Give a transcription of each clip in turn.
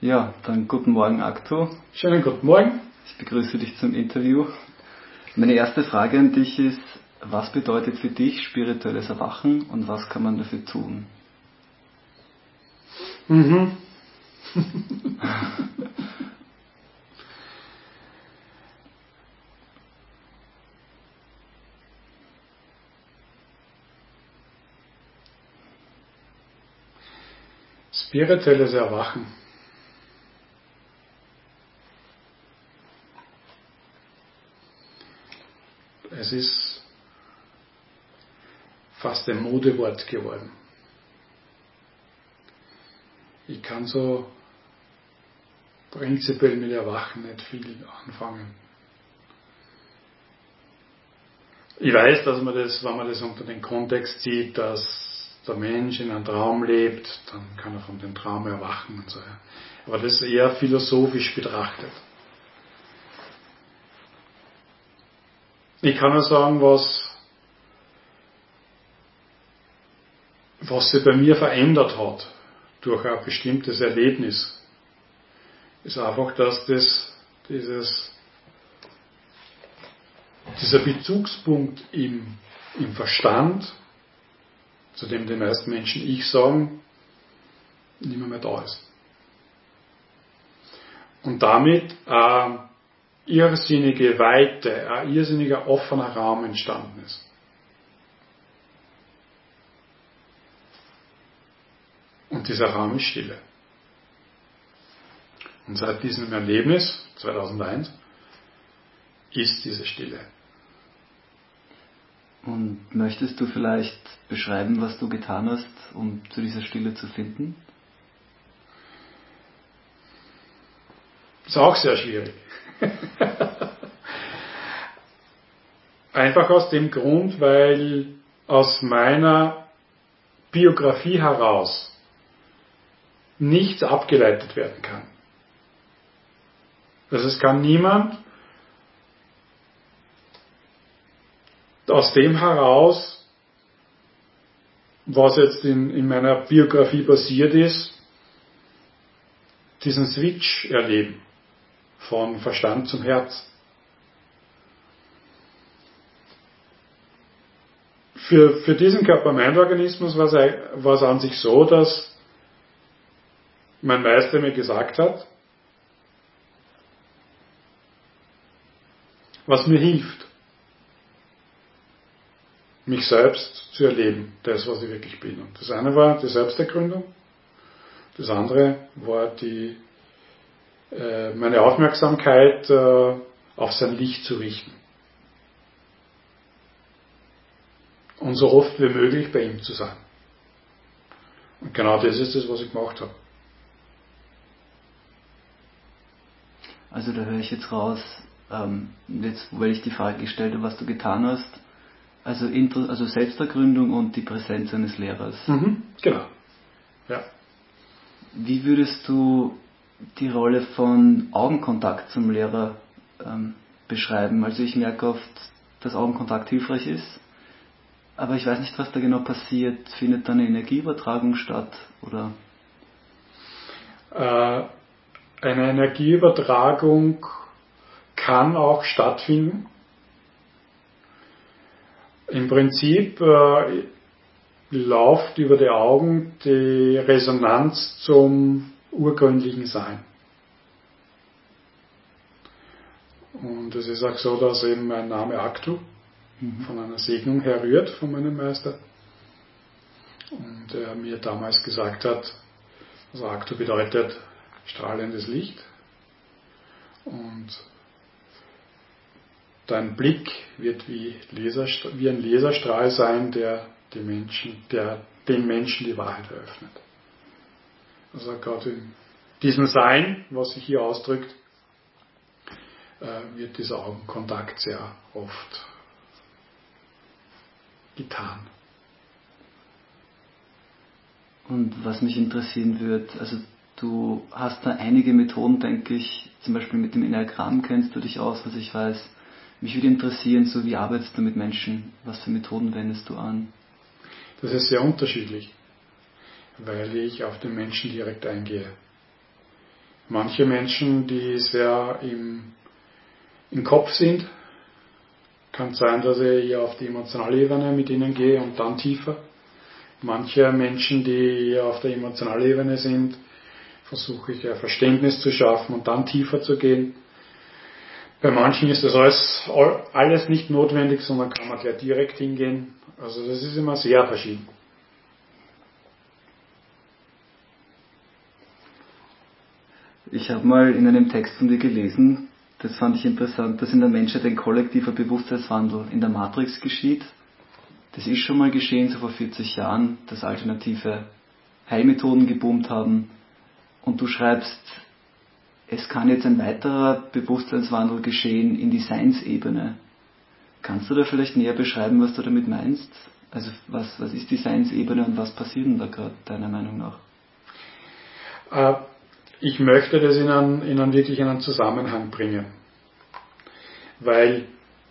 Ja, dann guten Morgen, Aktu. Schönen guten Morgen. Ich begrüße dich zum Interview. Meine erste Frage an dich ist, was bedeutet für dich spirituelles Erwachen und was kann man dafür tun? Spirituelles Erwachen. Es ist fast ein Modewort geworden. Ich kann so prinzipiell mit Erwachen nicht viel anfangen. Ich weiß, dass man das, wenn man das unter den Kontext sieht, dass der Mensch in einem Traum lebt, dann kann er von dem Traum erwachen und so. Aber das ist eher philosophisch betrachtet. Ich kann nur sagen, was sich bei mir verändert hat durch ein bestimmtes Erlebnis, ist einfach, dass dieser Bezugspunkt im Verstand, zu dem die meisten Menschen Ich sagen, nicht mehr da ist. Und damit eine irrsinnige Weite, ein irrsinniger offener Raum entstanden ist. Und dieser Raum ist Stille. Und seit diesem Erlebnis, 2001, ist diese Stille. Und möchtest du vielleicht beschreiben, was du getan hast, um zu dieser Stille zu finden? Ist auch sehr schwierig. Einfach aus dem Grund, weil aus meiner Biografie heraus nichts abgeleitet werden kann. Also es kann niemand aus dem heraus, was jetzt in meiner Biografie passiert ist, diesen Switch erleben, von Verstand zum Herz. Für diesen Körper-Mind-Organismus war es an sich so, dass mein Meister mir gesagt hat, was mir hilft, mich selbst zu erleben, das, was ich wirklich bin. Und das eine war die Selbstergründung, das andere war meine Aufmerksamkeit auf sein Licht zu richten. Und so oft wie möglich bei ihm zu sein. Und genau das ist es, was ich gemacht habe. Also da höre ich jetzt raus, jetzt, weil ich die Frage gestellt habe, was du getan hast, also Selbstergründung und die Präsenz eines Lehrers. Genau. Ja. Wie würdest du die Rolle von Augenkontakt zum Lehrer beschreiben? Also ich merke oft, dass Augenkontakt hilfreich ist, aber ich weiß nicht, was da genau passiert. Findet da eine Energieübertragung statt? Oder? Eine Energieübertragung kann auch stattfinden. Im Prinzip läuft über die Augen die Resonanz zum urgründlichen Sein. Und es ist auch so, dass eben mein Name Aktu von einer Segnung herrührt von meinem Meister. Und er mir damals gesagt hat, also Aktu bedeutet strahlendes Licht. Und dein Blick wird wie ein Laserstrahl sein, der den Menschen die Wahrheit eröffnet. Also gerade in diesem Sein, was sich hier ausdrückt, wird dieser Augenkontakt sehr oft getan. Und was mich interessieren wird, also du hast da einige Methoden, denke ich, zum Beispiel mit dem Enneagramm kennst du dich aus, was ich weiß. Mich würde interessieren, so wie arbeitest du mit Menschen? Was für Methoden wendest du an? Das ist sehr unterschiedlich, weil ich auf den Menschen direkt eingehe. Manche Menschen, die sehr im Kopf sind, kann sein, dass ich eher auf die emotionale Ebene mit ihnen gehe und dann tiefer. Manche Menschen, die eher auf der emotionalen Ebene sind, versuche ich ein Verständnis zu schaffen und dann tiefer zu gehen. Bei manchen ist das alles nicht notwendig, sondern kann man gleich direkt hingehen. Also das ist immer sehr verschieden. Ich habe mal in einem Text von dir gelesen, das fand ich interessant, dass in der Menschheit ein kollektiver Bewusstseinswandel in der Matrix geschieht. Das ist schon mal geschehen, so vor 40 Jahren, dass alternative Heilmethoden geboomt haben. Und du schreibst, es kann jetzt ein weiterer Bewusstseinswandel geschehen in die Seinsebene. Kannst du da vielleicht näher beschreiben, was du damit meinst? Also was ist die Seinsebene und was passiert denn da gerade, deiner Meinung nach? Ich möchte das in einen wirklich einen Zusammenhang bringen, weil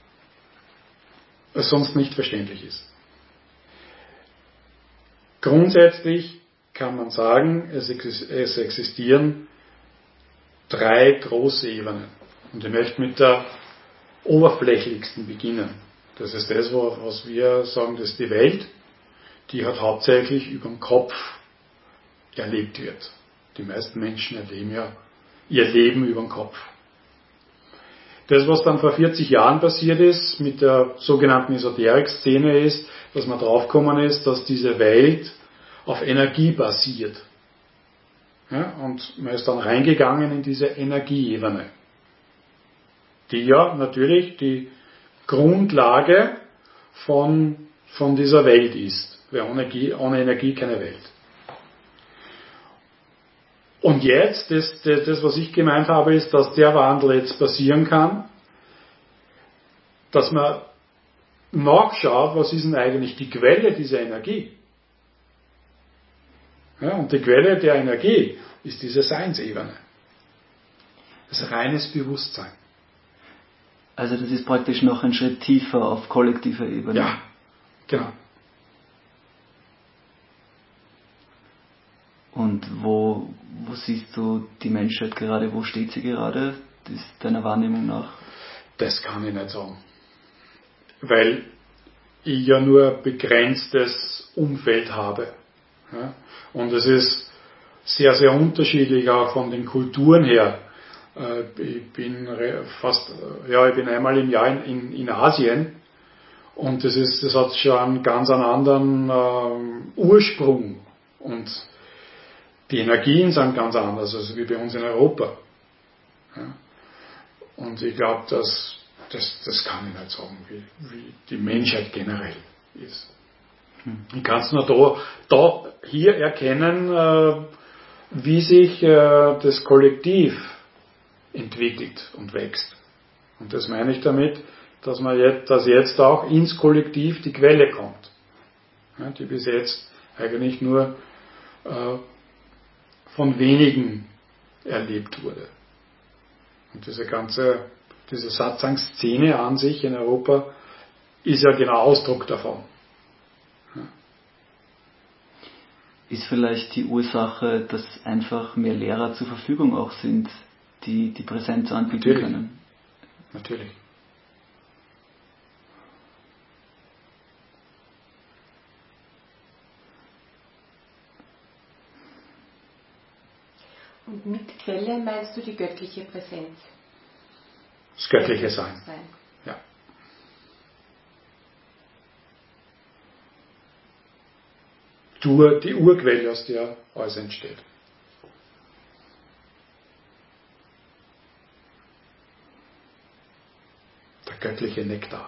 es sonst nicht verständlich ist. Grundsätzlich kann man sagen, es existieren 3 große Ebenen. Und ich möchte mit der oberflächlichsten beginnen. Das ist das, was wir sagen, das ist die Welt, die halt hauptsächlich über den Kopf erlebt wird. Die meisten Menschen erleben ja ihr Leben über den Kopf. Das, was dann vor 40 Jahren passiert ist, mit der sogenannten Esoterik-Szene ist, dass man draufgekommen ist, dass diese Welt auf Energie basiert. Ja, und man ist dann reingegangen in diese Energieebene, die ja natürlich die Grundlage von dieser Welt ist. Weil ohne Energie keine Welt. Und jetzt, das, was ich gemeint habe, ist, dass der Wandel jetzt passieren kann, dass man nachschaut, was ist denn eigentlich die Quelle dieser Energie. Ja, und die Quelle der Energie ist diese Seinsebene. Das ist reines Bewusstsein. Also das ist praktisch noch ein Schritt tiefer auf kollektiver Ebene. Ja, genau. Und wo siehst du die Menschheit gerade? Wo steht sie gerade? Das ist deiner Wahrnehmung nach? Das kann ich nicht sagen. Weil ich ja nur ein begrenztes Umfeld habe. Ja? Und es ist sehr, sehr unterschiedlich auch von den Kulturen her. Ich bin einmal im Jahr in Asien und das hat schon einen ganz anderen Ursprung und die Energien sind ganz anders, als wie bei uns in Europa. Ja. Und ich glaube, das kann ich nicht sagen, wie die Menschheit generell ist. Ich kann es nur hier erkennen, wie sich das Kollektiv entwickelt und wächst. Und das meine ich damit, dass jetzt auch ins Kollektiv die Quelle kommt, ja, die bis jetzt eigentlich nur von wenigen erlebt wurde. Und diese Satsang-Szene an sich in Europa ist ja genau Ausdruck davon. Ja. Ist vielleicht die Ursache, dass einfach mehr Lehrer zur Verfügung auch sind, die Präsenz anbieten können? Natürlich. Und mit Quelle meinst du die göttliche Präsenz? Das göttliche Sein. Ja. Die Urquelle, aus der alles entsteht. Der göttliche Nektar.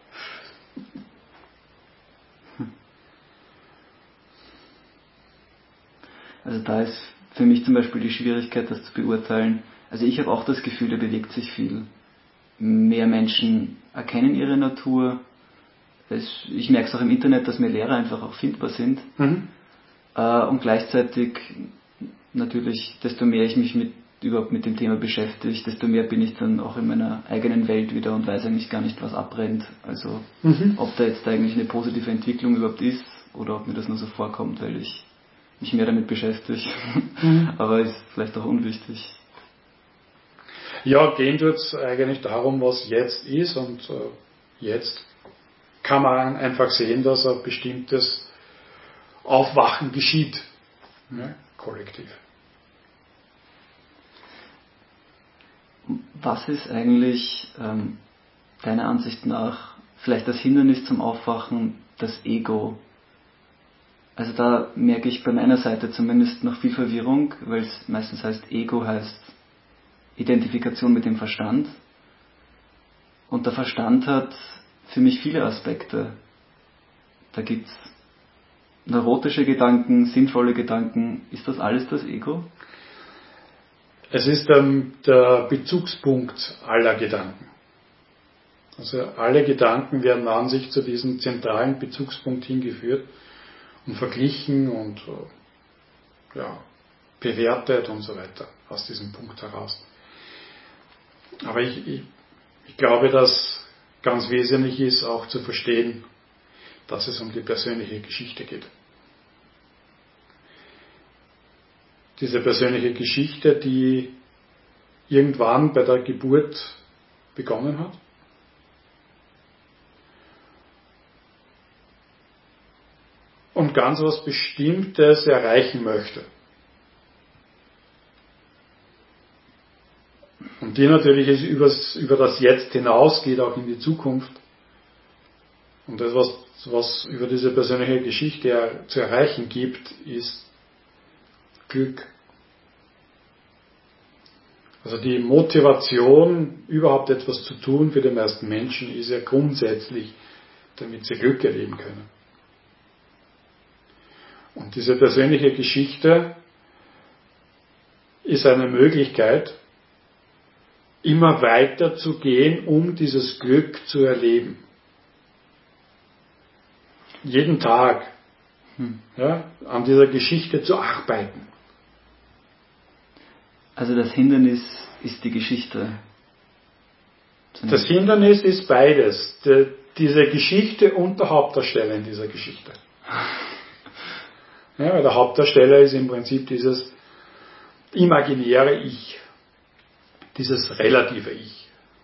Also da ist für mich zum Beispiel die Schwierigkeit, das zu beurteilen. Also ich habe auch das Gefühl, da bewegt sich viel. Mehr Menschen erkennen ihre Natur. Ich merke es auch im Internet, dass mehr Lehrer einfach auch findbar sind. Und gleichzeitig natürlich, desto mehr ich mich überhaupt mit dem Thema beschäftige, desto mehr bin ich dann auch in meiner eigenen Welt wieder und weiß eigentlich gar nicht, was abbrennt. Also ob da jetzt eigentlich eine positive Entwicklung überhaupt ist oder ob mir das nur so vorkommt, weil ich mich mehr damit beschäftige. Aber ist vielleicht auch unwichtig. Ja, gehen tut es eigentlich darum, was jetzt ist, und jetzt kann man einfach sehen, dass ein bestimmtes Aufwachen geschieht, ne? Kollektiv. Was ist eigentlich deiner Ansicht nach vielleicht das Hindernis zum Aufwachen, das Ego? Also da merke ich bei meiner Seite zumindest noch viel Verwirrung, weil es meistens heißt, Ego heißt Identifikation mit dem Verstand. Und der Verstand hat für mich viele Aspekte. Da gibt es neurotische Gedanken, sinnvolle Gedanken. Ist das alles das Ego? Es ist der Bezugspunkt aller Gedanken. Also alle Gedanken werden an sich zu diesem zentralen Bezugspunkt hingeführt und verglichen und bewertet und so weiter aus diesem Punkt heraus. Aber ich glaube, dass ganz wesentlich ist, auch zu verstehen, dass es um die persönliche Geschichte geht. Diese persönliche Geschichte, die irgendwann bei der Geburt begonnen hat. Und ganz was Bestimmtes erreichen möchte. Und die natürlich über das Jetzt hinausgeht, auch in die Zukunft. Und das, was über diese persönliche Geschichte zu erreichen gibt, ist Glück. Also die Motivation, überhaupt etwas zu tun für die meisten Menschen, ist ja grundsätzlich, damit sie Glück erleben können. Und diese persönliche Geschichte ist eine Möglichkeit, immer weiter zu gehen, um dieses Glück zu erleben. Jeden Tag an dieser Geschichte zu arbeiten. Also das Hindernis ist die Geschichte. Das Hindernis ist beides. Diese Geschichte und der Hauptdarsteller in dieser Geschichte. Ja, weil der Hauptdarsteller ist im Prinzip dieses imaginäre Ich. Dieses relative Ich.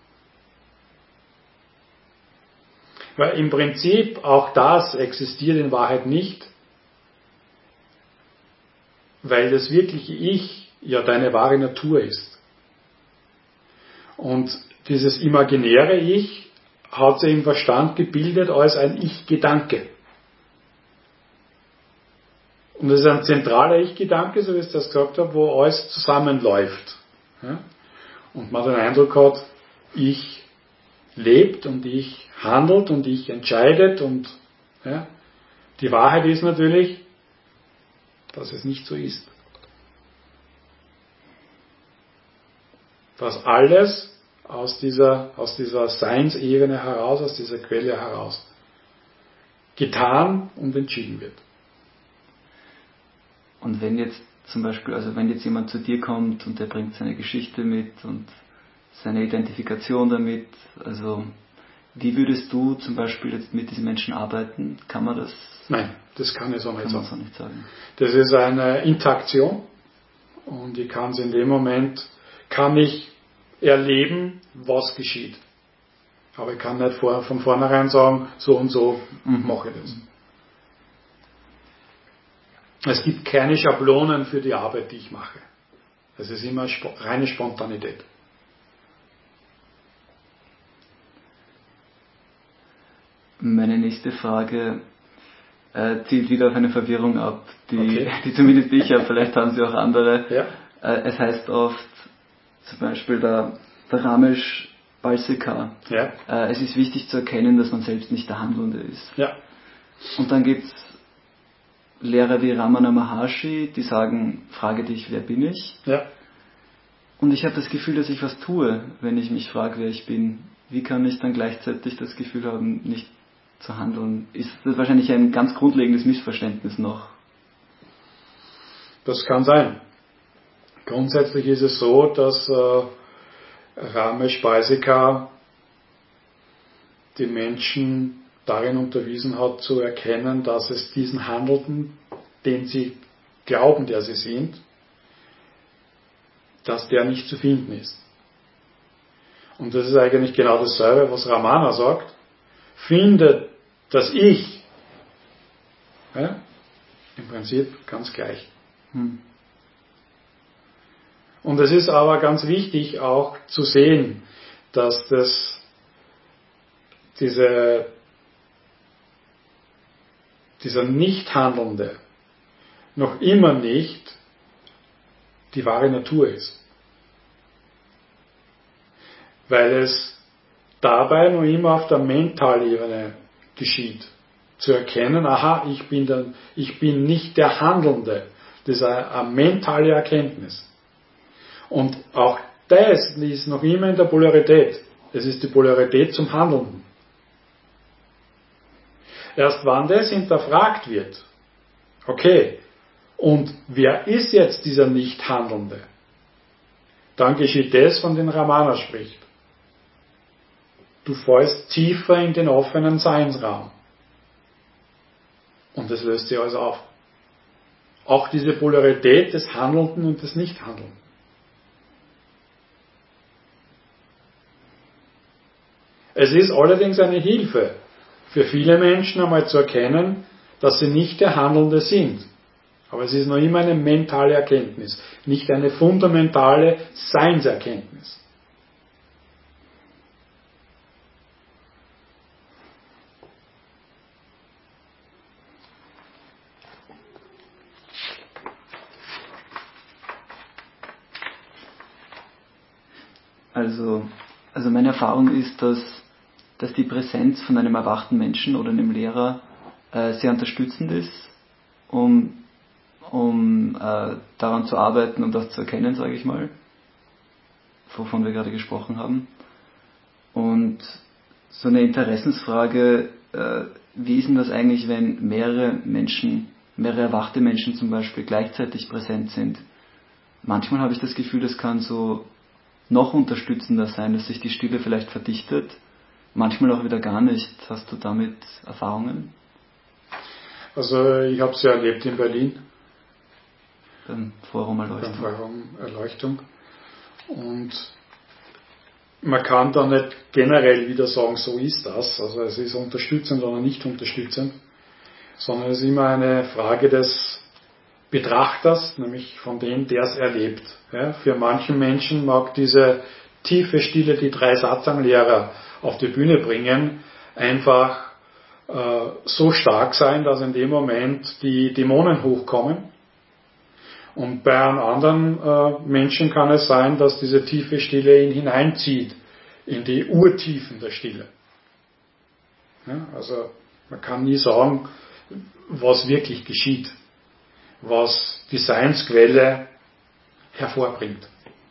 Weil im Prinzip auch das existiert in Wahrheit nicht, weil das wirkliche Ich ja deine wahre Natur ist. Und dieses imaginäre Ich hat sich im Verstand gebildet als ein Ich-Gedanke. Und das ist ein zentraler Ich-Gedanke, so wie ich das gesagt habe, wo alles zusammenläuft. Ja? Und man den Eindruck hat, ich lebt und ich handelt und ich entscheidet und die Wahrheit ist natürlich, dass es nicht so ist. Dass alles aus dieser Seinsebene heraus, aus dieser Quelle heraus getan und entschieden wird. Und wenn jetzt zum Beispiel, also wenn jetzt jemand zu dir kommt und der bringt seine Geschichte mit und seine Identifikation damit, also wie würdest du zum Beispiel jetzt mit diesen Menschen arbeiten? Kann man das? Nein, das kann ich so nicht sagen. So nicht sagen. Das ist eine Interaktion und ich kann es in dem Moment, kann ich erleben, was geschieht. Aber ich kann nicht von vornherein sagen, so und so mache ich das. Es gibt keine Schablonen für die Arbeit, die ich mache. Es ist immer reine Spontanität. Meine nächste Frage zielt wieder auf eine Verwirrung ab, die zumindest ich habe, vielleicht haben sie auch andere. Ja. Es heißt oft, zum Beispiel der Ramesh Balsekar, es ist wichtig zu erkennen, dass man selbst nicht der Handelnde ist. Ja. Und dann gibt es Lehrer wie Ramana Maharshi, die sagen, frage dich, wer bin ich? Ja. Und ich habe das Gefühl, dass ich was tue, wenn ich mich frage, wer ich bin. Wie kann ich dann gleichzeitig das Gefühl haben, nicht zu handeln? Ist das wahrscheinlich ein ganz grundlegendes Missverständnis noch? Das kann sein. Grundsätzlich ist es so, dass Ramesh Balsekar die Menschen darin unterwiesen hat, zu erkennen, dass es diesen Handelnden, den sie glauben, der sie sind, dass der nicht zu finden ist. Und das ist eigentlich genau dasselbe, was Ramana sagt. Finde das Ich. Ja? Im Prinzip ganz gleich. Und es ist aber ganz wichtig auch zu sehen, dass dieser Nichthandelnde noch immer nicht die wahre Natur ist. Weil es dabei noch immer auf der Mentalebene geschieht. Zu erkennen, aha, ich bin nicht der Handelnde. Das ist eine mentale Erkenntnis. Und auch das ist noch immer in der Polarität. Es ist die Polarität zum Handelnden. Erst wann das hinterfragt wird, okay, und wer ist jetzt dieser Nicht-Handelnde? Dann geschieht das, von dem Ramana spricht. Du fällst tiefer in den offenen Seinsraum. Und das löst sich alles auf. Auch diese Polarität des Handelnden und des Nichthandelnden. Es ist allerdings eine Hilfe für viele Menschen einmal zu erkennen, dass sie nicht der Handelnde sind. Aber es ist noch immer eine mentale Erkenntnis, nicht eine fundamentale Seinserkenntnis. Also meine Erfahrung ist, dass die Präsenz von einem erwachten Menschen oder einem Lehrer sehr unterstützend ist, um daran zu arbeiten und das zu erkennen, sage ich mal, wovon wir gerade gesprochen haben. Und so eine Interessensfrage, wie ist denn das eigentlich, wenn mehrere erwachte Menschen zum Beispiel gleichzeitig präsent sind? Manchmal habe ich das Gefühl, das kann so noch unterstützender sein, dass sich die Stille vielleicht verdichtet, manchmal auch wieder gar nicht. Hast du damit Erfahrungen? Also ich habe es ja erlebt in Berlin. Beim Forum Erleuchtung. Und man kann da nicht generell wieder sagen, so ist das. Also es ist unterstützend oder nicht unterstützend, sondern es ist immer eine Frage des Betrachters, nämlich von dem, der es erlebt. Ja, für manchen Menschen mag diese tiefe Stille, die 3 Satsang-Lehrer auf die Bühne bringen, einfach so stark sein, dass in dem Moment die Dämonen hochkommen. Und bei einem anderen Menschen kann es sein, dass diese tiefe Stille ihn hineinzieht in die Urtiefen der Stille. Ja, also man kann nie sagen, was wirklich geschieht, was die Seinsquelle hervorbringt.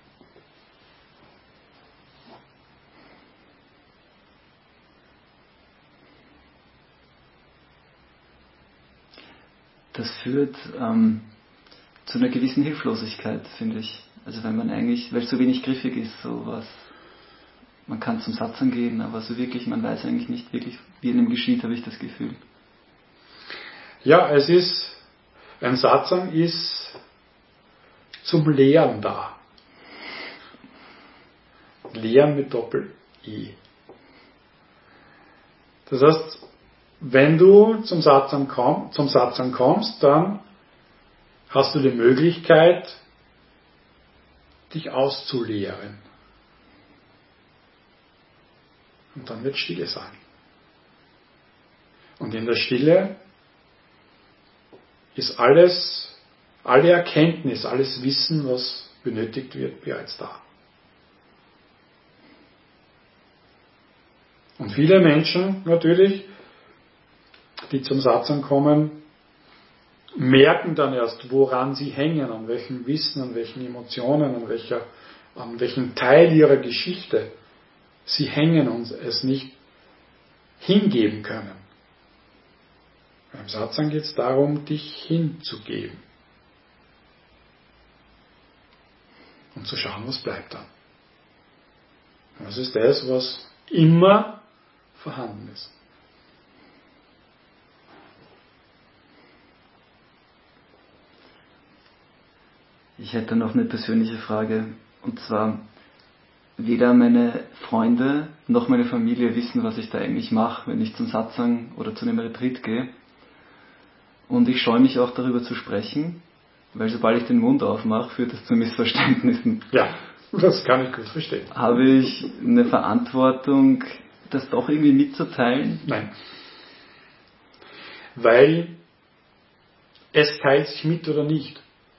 Das führt zu einer gewissen Hilflosigkeit, finde ich. Also wenn man eigentlich, weil es so wenig griffig ist, so was, man kann zum Satsang gehen, aber so wirklich, man weiß eigentlich nicht wirklich, wie einem geschieht, habe ich das Gefühl. Ja, ein Satsang ist zum Lehren da. Lehren mit Doppel-I. Das heißt, wenn du zum Satsang kommst, dann hast du die Möglichkeit, dich auszuleeren. Und dann wird Stille sein. Und in der Stille ist alle Erkenntnis, alles Wissen, was benötigt wird, bereits da. Und viele Menschen natürlich, die zum Satsang kommen, merken dann erst, woran sie hängen, an welchem Wissen, an welchen Emotionen, an welchem Teil ihrer Geschichte sie hängen und es nicht hingeben können. Beim Satsang geht es darum, dich hinzugeben. Und zu schauen, was bleibt dann. Das ist das, was immer vorhanden ist. Ich hätte noch eine persönliche Frage, und zwar, weder meine Freunde noch meine Familie wissen, was ich da eigentlich mache, wenn ich zum Satsang oder zu einem Retreat gehe. Und ich scheue mich auch darüber zu sprechen, weil sobald ich den Mund aufmache, führt das zu Missverständnissen. Ja, das kann ich gut verstehen. Habe ich eine Verantwortung, das doch irgendwie mitzuteilen? Nein. Weil es teilt sich mit oder nicht.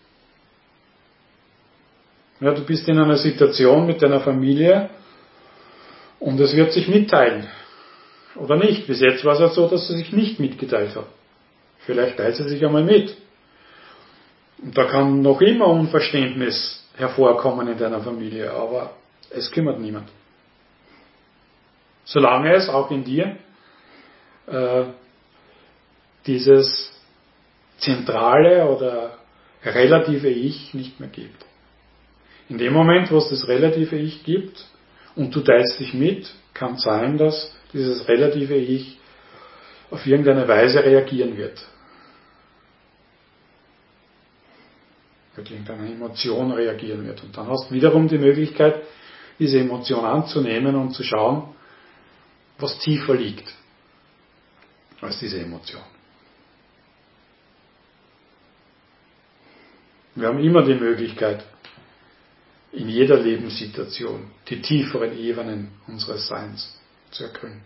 Ja, du bist in einer Situation mit deiner Familie und es wird sich mitteilen. Oder nicht. Bis jetzt war es ja so, dass sie sich nicht mitgeteilt hat. Vielleicht teilt sie sich einmal mit. Und da kann noch immer Unverständnis hervorkommen in deiner Familie, aber es kümmert niemand. Solange es auch in dir dieses zentrale oder relative Ich nicht mehr gibt. In dem Moment, wo es das relative Ich gibt und du teilst dich mit, kann sein, dass dieses relative Ich auf irgendeine Weise reagieren wird. Mit irgendeiner Emotion reagieren wird. Und dann hast du wiederum die Möglichkeit, diese Emotion anzunehmen und zu schauen, was tiefer liegt als diese Emotion. Wir haben immer die Möglichkeit, in jeder Lebenssituation die tieferen Ebenen unseres Seins zu ergründen.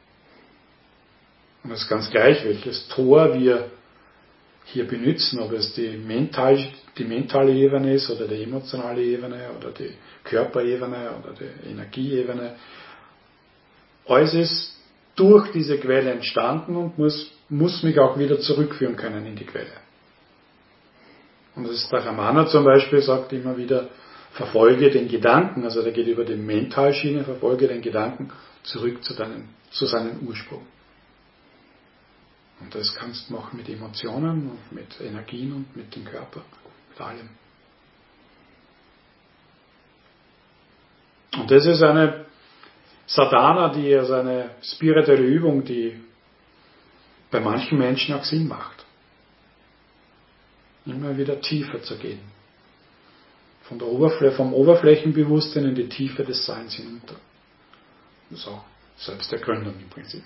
Und es ist ganz gleich, welches Tor wir hier benutzen, ob es die mentale Ebene ist oder die emotionale Ebene oder die Körperebene oder die Energieebene. Alles ist durch diese Quelle entstanden und muss mich auch wieder zurückführen können in die Quelle. Und das ist der Ramana zum Beispiel, sagt immer wieder, verfolge den Gedanken, also der geht über die Mentalschiene, verfolge den Gedanken zurück zu seinem Ursprung. Und das kannst du machen mit Emotionen und mit Energien und mit dem Körper, mit allem. Und das ist eine Sadhana, also eine spirituelle Übung, die bei manchen Menschen auch Sinn macht. Immer wieder tiefer zu gehen. Vom Oberflächenbewusstsein in die Tiefe des Seins hinunter. Das ist auch Selbstergründung im Prinzip.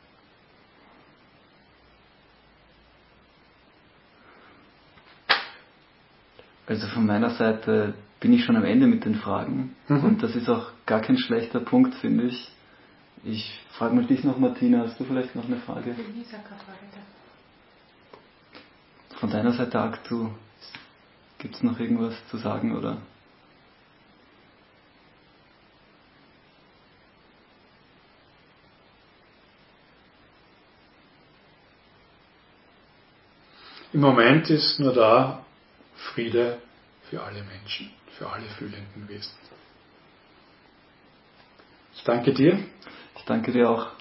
Also von meiner Seite bin ich schon am Ende mit den Fragen. Und das ist auch gar kein schlechter Punkt, finde ich. Ich frage mal dich noch, Martina, hast du vielleicht noch eine Frage? Von deiner Seite, Aktu, gibt es noch irgendwas zu sagen, oder? Im Moment ist nur da Friede für alle Menschen, für alle fühlenden Wesen. Ich danke dir. Ich danke dir auch.